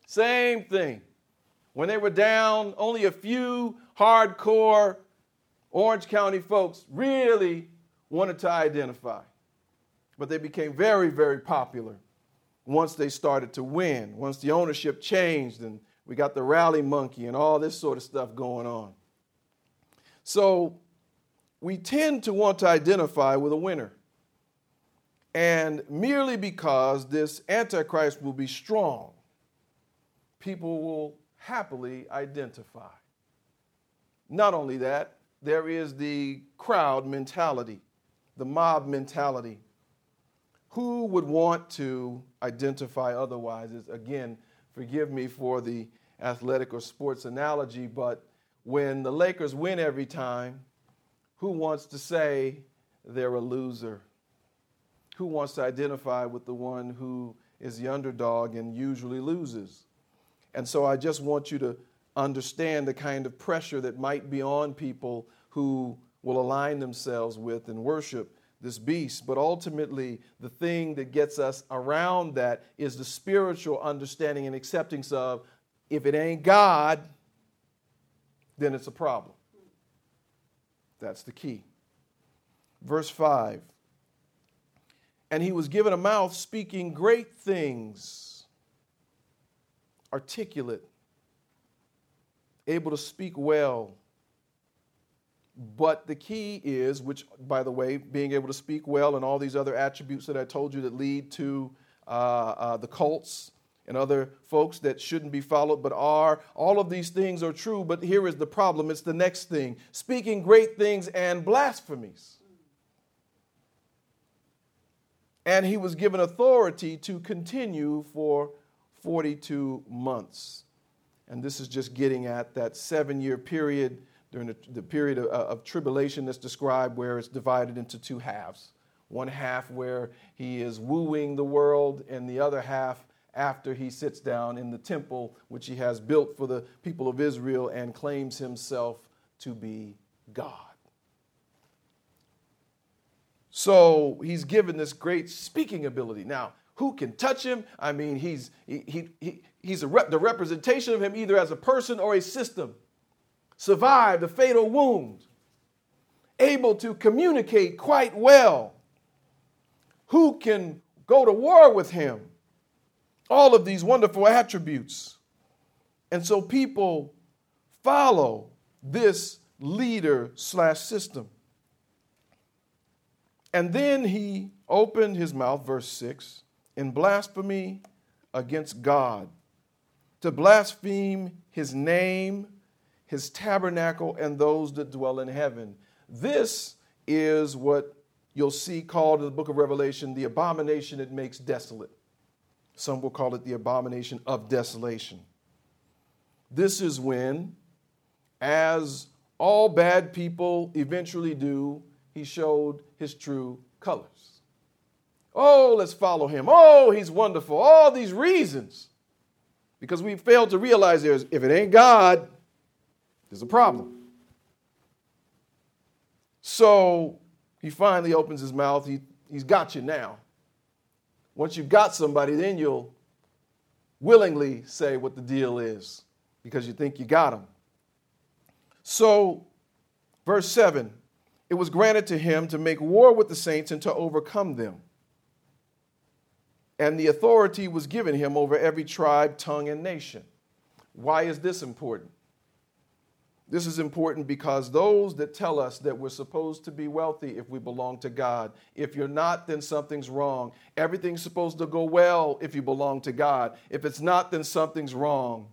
Same thing. When they were down, only a few hardcore Orange County folks really wanted to identify. But they became very, very popular once they started to win, once the ownership changed and we got the rally monkey and all this sort of stuff going on. So we tend to want to identify with a winner. And merely because this Antichrist will be strong, people will happily identify. Not only that, there is the crowd mentality, the mob mentality. Who would want to identify otherwise? Again, forgive me for the athletic or sports analogy, but when the Lakers win every time, who wants to say they're a loser? Who wants to identify with the one who is the underdog and usually loses? And so I just want you to understand the kind of pressure that might be on people who will align themselves with and worship this beast. But ultimately, the thing that gets us around that is the spiritual understanding and acceptance of, if it ain't God, then it's a problem. That's the key. Verse 5. And he was given a mouth speaking great things, articulate, able to speak well. But the key is, which, by the way, being able to speak well and all these other attributes that I told you that lead to the cults and other folks that shouldn't be followed but are, all of these things are true. But here is the problem. It's the next thing. Speaking great things and blasphemies. And he was given authority to continue for 42 months. And this is just getting at that 7-year period during the period of tribulation that's described, where it's divided into two halves. One half where he is wooing the world, and the other half after he sits down in the temple, which he has built for the people of Israel, and claims himself to be God. So he's given this great speaking ability. Now, who can touch him? I mean, he's the representation of him either as a person or a system. Survived a fatal wound. Able to communicate quite well. Who can go to war with him? All of these wonderful attributes. And so people follow this leader/system. And then he opened his mouth, verse 6, in blasphemy against God, to blaspheme his name, his tabernacle, and those that dwell in heaven. This is what you'll see called in the book of Revelation the abomination that makes desolate. Some will call it the abomination of desolation. This is when, as all bad people eventually do, he showed his true colors. Oh, let's follow him. Oh, he's wonderful. All these reasons. Because we failed to realize if it ain't God, there's a problem. So he finally opens his mouth. He's got you now. Once you've got somebody, then you'll willingly say what the deal is because you think you got him. So, verse 7. It was granted to him to make war with the saints and to overcome them. And the authority was given him over every tribe, tongue, and nation. Why is this important? This is important because those that tell us that we're supposed to be wealthy if we belong to God, if you're not, then something's wrong. Everything's supposed to go well if you belong to God. If it's not, then something's wrong.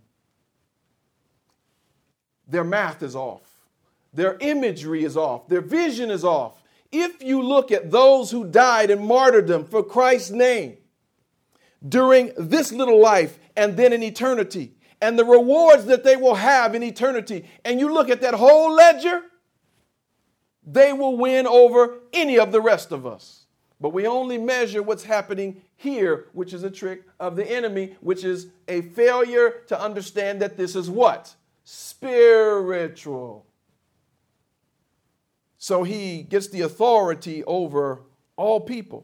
Their math is off. Their imagery is off. Their vision is off. If you look at those who died in martyrdom for Christ's name during this little life and then in eternity, and the rewards that they will have in eternity, and you look at that whole ledger, they will win over any of the rest of us. But we only measure what's happening here, which is a trick of the enemy, which is a failure to understand that this is what? Spiritual. So he gets the authority over all people.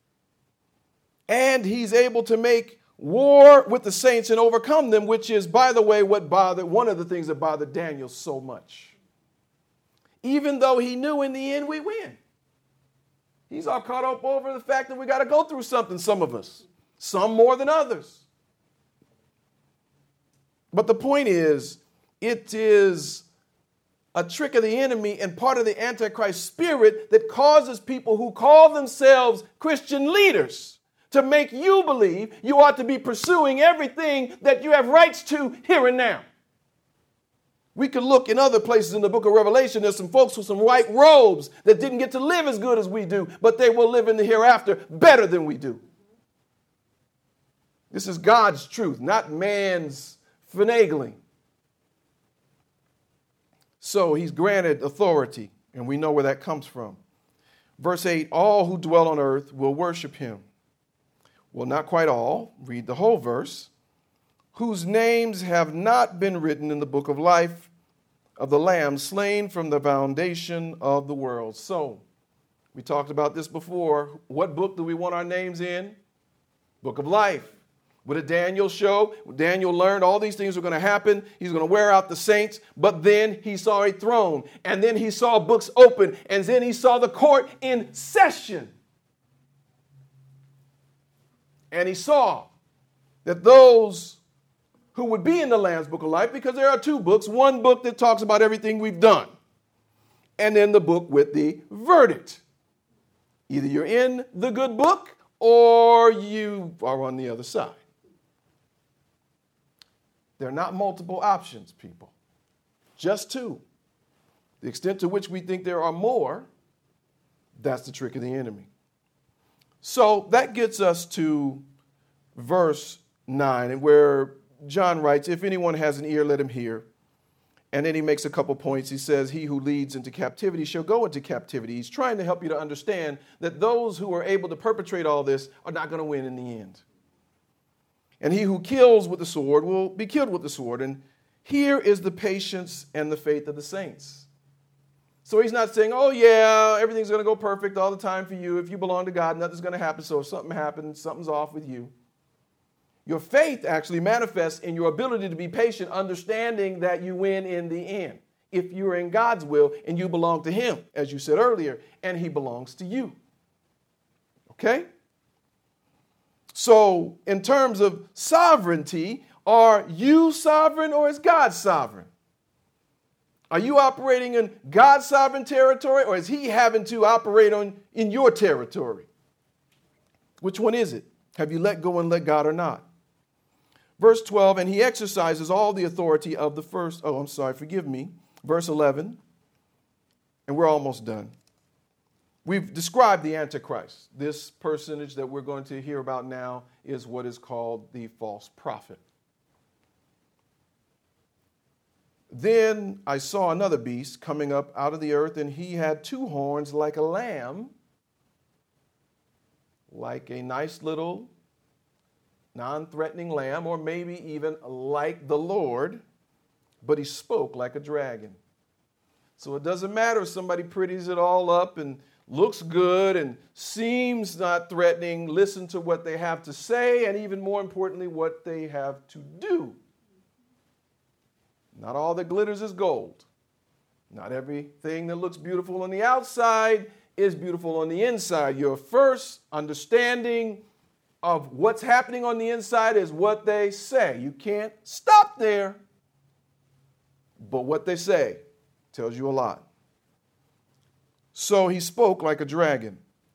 And he's able to make war with the saints and overcome them, which is, by the way, one of the things that bothered Daniel so much. even though he knew in the end we win. He's all caught up over the fact that we got to go through something, some of us, some more than others. But the point is, it is a trick of the enemy and part of the Antichrist spirit that causes people who call themselves Christian leaders to make you believe you ought to be pursuing everything that you have rights to here and now. We could look in other places in the book of Revelation. There's some folks with some white robes that didn't get to live as good as we do, but they will live in the hereafter better than we do. This is God's truth, not man's finagling. So he's granted authority, and we know where that comes from. Verse 8, all who dwell on earth will worship him. Well, not quite all. Read the whole verse. Whose names have not been written in the book of life of the Lamb slain from the foundation of the world. So, we talked about this before. What book do we want our names in? Book of life. What did Daniel show? Daniel learned all these things were going to happen. He's going to wear out the saints. But then he saw a throne. And then he saw books open. And then he saw the court in session. And he saw that those who would be in the Lamb's Book of Life, because there are two books, one book that talks about everything we've done, and then the book with the verdict. Either you're in the good book or you are on the other side. There are not multiple options, people. Just two. The extent to which we think there are more, that's the trick of the enemy. So that gets us to verse 9, and where John writes, if anyone has an ear, let him hear. And then he makes a couple points. He says, he who leads into captivity shall go into captivity. He's trying to help you to understand that those who are able to perpetrate all this are not going to win in the end. And he who kills with the sword will be killed with the sword. And here is the patience and the faith of the saints. So he's not saying, oh yeah, everything's going to go perfect all the time for you. If you belong to God, nothing's going to happen. So if something happens, something's off with you. Your faith actually manifests in your ability to be patient, understanding that you win in the end. If you're in God's will and you belong to him, as you said earlier, and he belongs to you. Okay? So in terms of sovereignty, are you sovereign or is God sovereign? Are you operating in God's sovereign territory, or is he having to operate in your territory? Which one is it? Have you let go and let God or not? Verse 12, and he exercises all the authority of the first. Oh, I'm sorry, forgive me. Verse 11, and we're almost done. We've described the Antichrist. This personage that we're going to hear about now is what is called the false prophet. Then I saw another beast coming up out of the earth, and he had two horns like a lamb, like a nice little non-threatening lamb, or maybe even like the Lord, but he spoke like a dragon. So it doesn't matter if somebody pretties it all up and looks good and seems not threatening. Listen to what they have to say, and even more importantly, what they have to do. Not all that glitters is gold. Not everything that looks beautiful on the outside is beautiful on the inside. Your first understanding of what's happening on the inside is what they say. You can't stop there. But what they say tells you a lot. So he spoke like a dragon.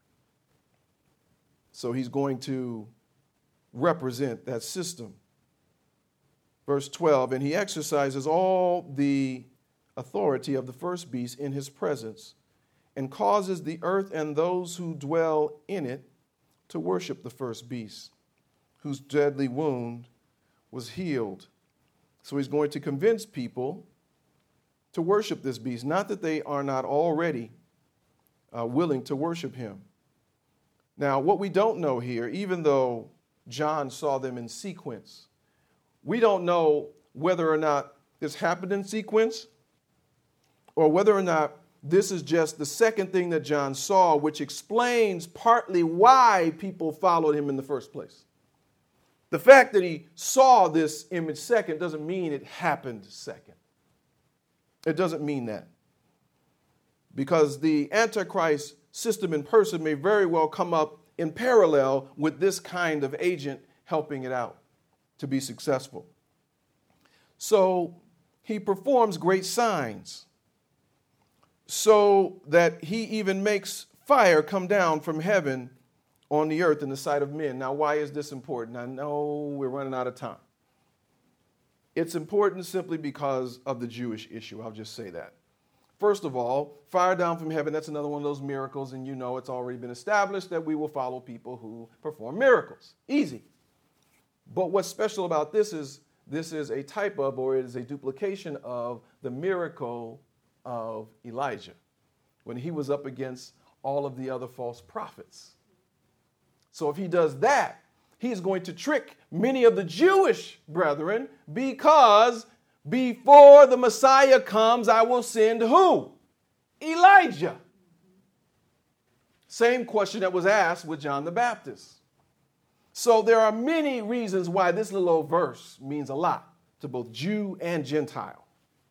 So he's going to represent that system. Verse 12, and he exercises all the authority of the first beast in his presence, and causes the earth and those who dwell in it to worship the first beast, whose deadly wound was healed. So he's going to convince people to worship this beast, not that they are not already willing to worship him. Now, what we don't know here, even though John saw them in sequence, we don't know whether or not this happened in sequence or whether or not this is just the second thing that John saw, which explains partly why people followed him in the first place. The fact that he saw this image second doesn't mean it happened second. It doesn't mean that. because the Antichrist system in person may very well come up in parallel with this kind of agent helping it out to be successful. So he performs great signs, so that he even makes fire come down from heaven on the earth in the sight of men. Now, why is this important? I know we're running out of time. It's important simply because of the Jewish issue. I'll just say that. First of all, fire down from heaven, that's another one of those miracles, and you know it's already been established that we will follow people who perform miracles. Easy. But what's special about this is a type of, or it is a duplication of the miracle of Elijah when he was up against all of the other false prophets. So if he does that, he's going to trick many of the Jewish brethren, because before the Messiah comes, I will send who? Elijah. Same question that was asked with John the Baptist. So there are many reasons why this little old verse means a lot to both Jew and Gentile.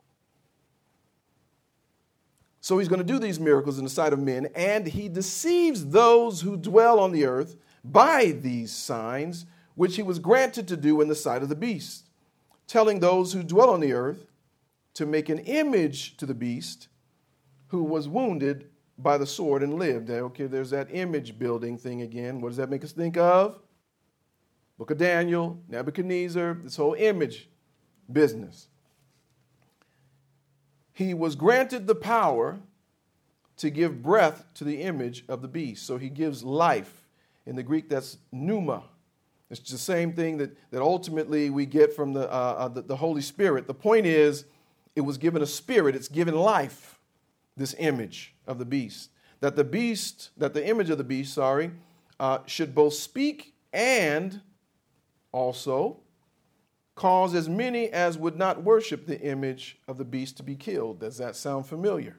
So he's going to do these miracles in the sight of men, and he deceives those who dwell on the earth by these signs, which he was granted to do in the sight of the beast, telling those who dwell on the earth to make an image to the beast who was wounded by the sword and lived. Okay, there's that image building thing again. What does that make us think of? Book of Daniel, Nebuchadnezzar, this whole image business. He was granted the power to give breath to the image of the beast. So he gives life. In the Greek, that's pneuma. It's the same thing that ultimately we get from the Holy Spirit. The point is, it was given a spirit. It's given life, this image of the beast. That the image of the beast, should both speak and also cause as many as would not worship the image of the beast to be killed. Does that sound familiar?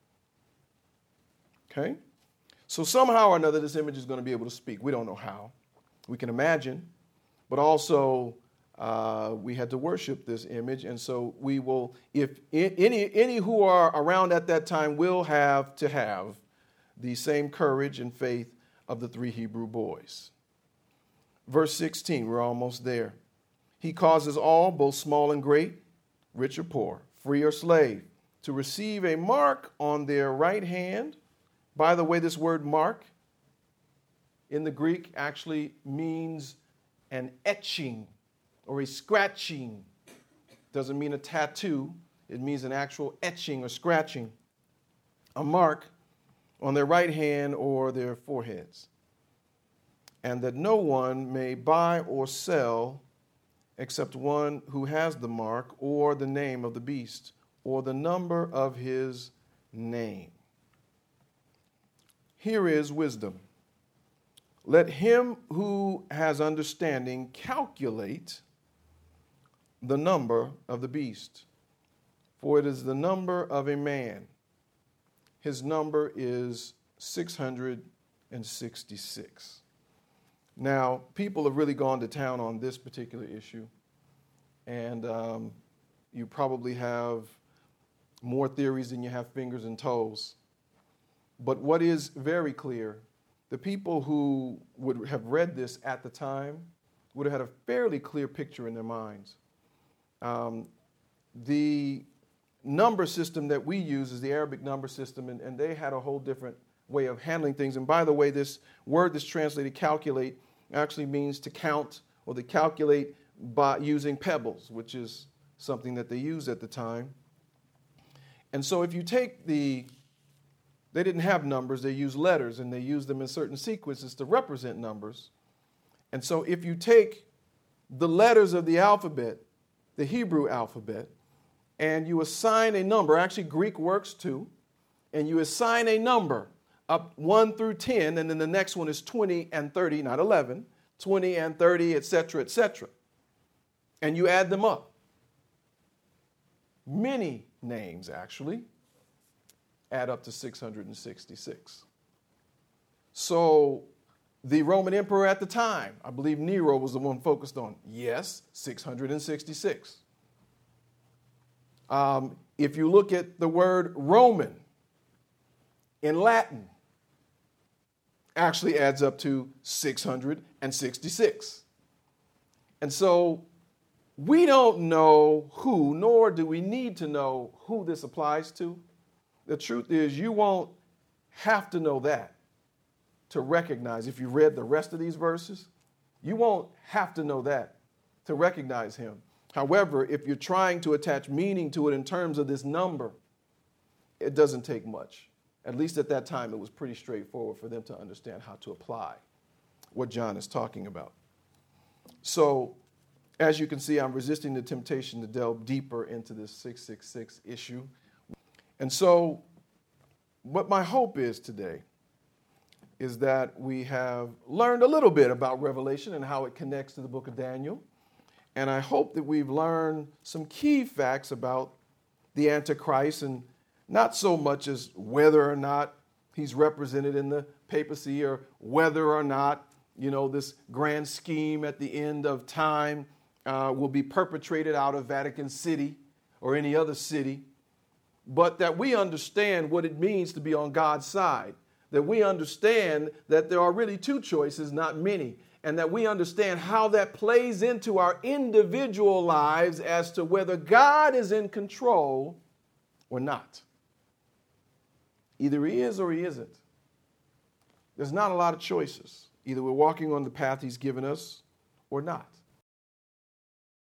Okay. So somehow or another, this image is going to be able to speak. We don't know how. We can imagine. But also, we had to worship this image. And so we will, if any who are around at that time will have to have the same courage and faith of the 3 Hebrew boys. Verse 16, we're almost there. He causes all, both small and great, rich or poor, free or slave, to receive a mark on their right hand. By the way, this word mark in the Greek actually means an etching or a scratching. Doesn't mean a tattoo. It means an actual etching or scratching. A mark on their right hand or their foreheads. And that no one may buy or sell except one who has the mark or the name of the beast or the number of his name. Here is wisdom. Let him who has understanding calculate the number of the beast, for it is the number of a man. His number is 666. Now, people have really gone to town on this particular issue, and you probably have more theories than you have fingers and toes. But what is very clear, the people who would have read this at the time would have had a fairly clear picture in their minds. The number system that we use is the Arabic number system, and they had a whole different way of handling things. And by the way, this word that's translated calculate actually means to count or to calculate by using pebbles, which is something that they used at the time. And so if you take they didn't have numbers, they used letters, and they used them in certain sequences to represent numbers. And so if you take the letters of the alphabet, the Hebrew alphabet, and you assign a number, actually Greek works too, and you assign a number up 1 through 10, and then the next one is 20 and 30, not 11, 20 and 30, etc., etc. And you add them up. Many names, actually, add up to 666. So the Roman emperor at the time, I believe Nero was the one focused on, yes, 666. If you look at the word Roman, in Latin actually adds up to 666. And so we don't know who, nor do we need to know who this applies to. The truth is, you won't have to know that to recognize, if you read the rest of these verses, you won't have to know that to recognize him. However, if you're trying to attach meaning to it in terms of this number, it doesn't take much. At least at that time, it was pretty straightforward for them to understand how to apply what John is talking about. So, as you can see, I'm resisting the temptation to delve deeper into this 666 issue. And so, what my hope is today is that we have learned a little bit about Revelation and how it connects to the book of Daniel. And I hope that we've learned some key facts about the Antichrist, and not so much as whether or not he's represented in the papacy, or whether or not, this grand scheme at the end of time will be perpetrated out of Vatican City or any other city, but that we understand what it means to be on God's side, that we understand that there are really two choices, not many, and that we understand how that plays into our individual lives as to whether God is in control or not. Either he is or he isn't. There's not a lot of choices. Either we're walking on the path he's given us or not.